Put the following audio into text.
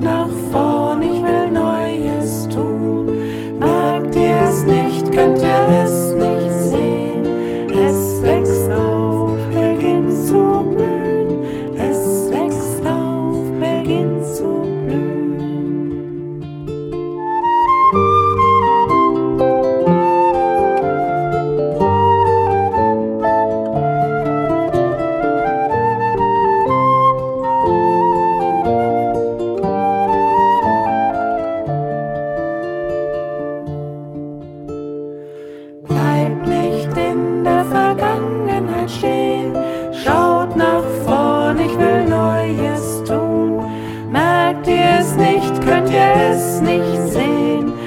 nach vorn, ich will Neues tun. Merkt ihr es nicht, könnt ihr es nicht sehen? Es wächst auf, beginnt zu blühen. Es wächst auf, beginnt zu blühen. Bleibt nicht in der Vergangenheit stehen, schaut nach vorn, ich will Neues tun. Merkt ihr es nicht, könnt ihr es nicht sehen?